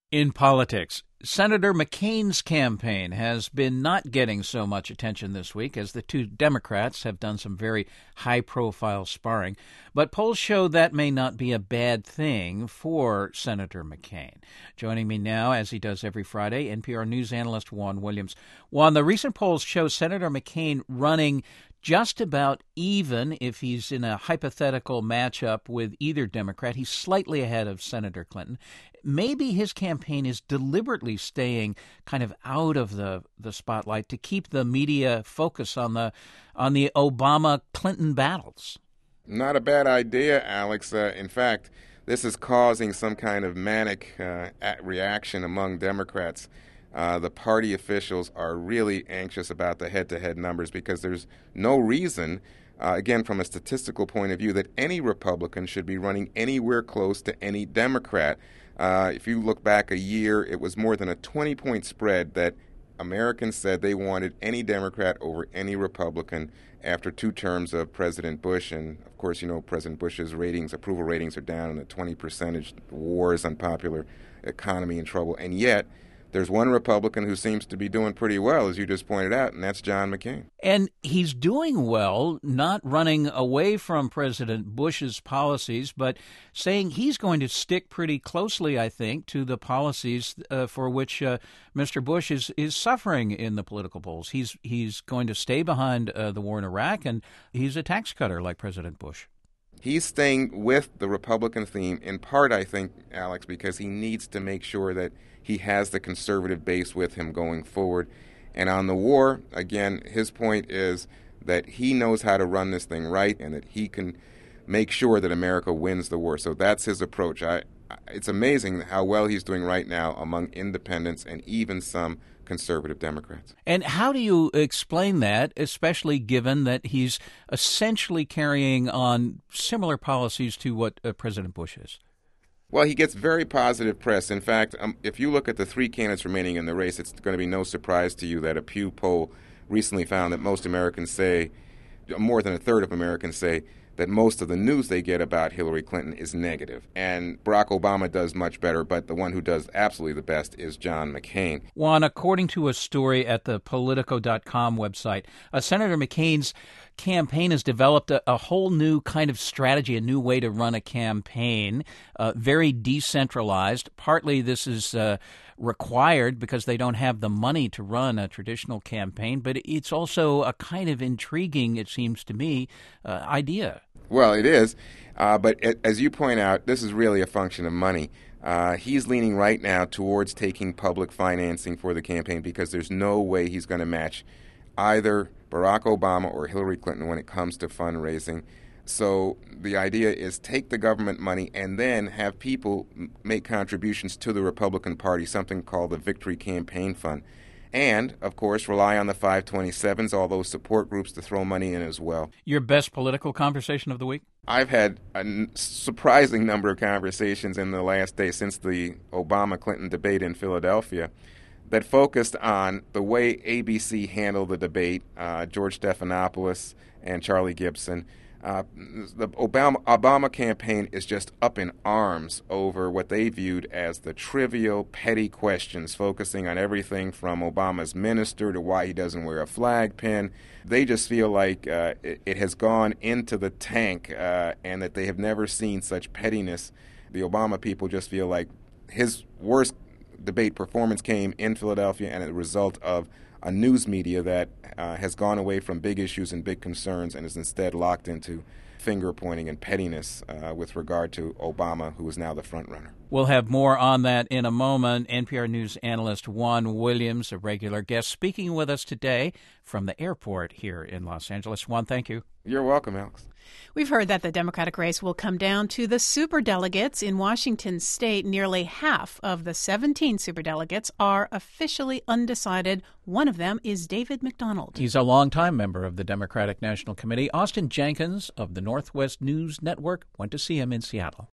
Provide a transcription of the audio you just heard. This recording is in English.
In politics, Senator McCain's campaign has been not getting so much attention this week as the two Democrats have done some very high-profile sparring. But polls show that may not be a bad thing for Senator McCain. Joining me now, as he does every Friday, NPR News analyst Juan Williams. Juan, the recent polls show Senator McCain running just about even if he's in a hypothetical matchup with either Democrat. He's slightly ahead of Senator Clinton. Maybe his campaign is deliberately staying kind of out of the spotlight to keep the media focus on the Obama-Clinton battles. Not a bad idea, Alex. In fact, this is causing some kind of manic reaction among Democrats. The party officials are really anxious about the head-to-head numbers because there's no reason, again, from a statistical point of view, that any Republican should be running anywhere close to any Democrat. If you look back a year, it was more than a 20-point spread that Americans said they wanted any Democrat over any Republican after two terms of President Bush. And, of course, you know, President Bush's approval ratings are down in the 20%. War is unpopular, economy in trouble. And yet, there's one Republican who seems to be doing pretty well, as you just pointed out, and that's John McCain. And he's doing well, not running away from President Bush's policies, but saying he's going to stick pretty closely, I think, to the policies for which Mr. Bush is suffering in the political polls. He's going to stay behind the war in Iraq, and he's a tax cutter like President Bush. He's staying with the Republican theme, in part, I think, Alex, because he needs to make sure that he has the conservative base with him going forward. And on the war, again, his point is that he knows how to run this thing right and that he can make sure that America wins the war. So that's his approach. It's amazing how well he's doing right now among independents and even some conservative Democrats. And how do you explain that, especially given that he's essentially carrying on similar policies to what President Bush is? Well, he gets very positive press. In fact, if you look at the three candidates remaining in the race, it's going to be no surprise to you that a Pew poll recently found that most Americans say, more than a third of Americans say, that most of the news they get about Hillary Clinton is negative. And Barack Obama does much better, but the one who does absolutely the best is John McCain. Juan, according to a story at the Politico.com website, Senator McCain's campaign has developed a whole new kind of strategy, a new way to run a campaign, very decentralized. Partly this is required because they don't have the money to run a traditional campaign, but it's also a kind of intriguing, it seems to me, idea. Well, it is, but as you point out, this is really a function of money. He's leaning right now towards taking public financing for the campaign because there's no way he's going to match either Barack Obama or Hillary Clinton when it comes to fundraising. So the idea is take the government money and then have people make contributions to the Republican Party, something called the Victory Campaign Fund. And, of course, rely on the 527s, all those support groups to throw money in as well. Your best political conversation of the week? I've had a surprising number of conversations in the last day since the Obama-Clinton debate in Philadelphia that focused on the way ABC handled the debate, George Stephanopoulos and Charlie Gibson. The Obama campaign is just up in arms over what they viewed as the trivial, petty questions, focusing on everything from Obama's minister to why he doesn't wear a flag pin. They just feel like it has gone into the tank and that they have never seen such pettiness. The Obama people just feel like his worst debate performance came in Philadelphia and as a result of a news media that has gone away from big issues and big concerns and is instead locked into finger-pointing and pettiness with regard to Obama, who is now the front runner. We'll have more on that in a moment. NPR News analyst Juan Williams, a regular guest, speaking with us today from the airport here in Los Angeles. Juan, thank you. You're welcome, Alex. We've heard that the Democratic race will come down to the superdelegates in Washington state. Nearly half of the 17 superdelegates are officially undecided. One of them is David McDonald. He's a longtime member of the Democratic National Committee. Austin Jenkins of the Northwest News Network went to see him in Seattle.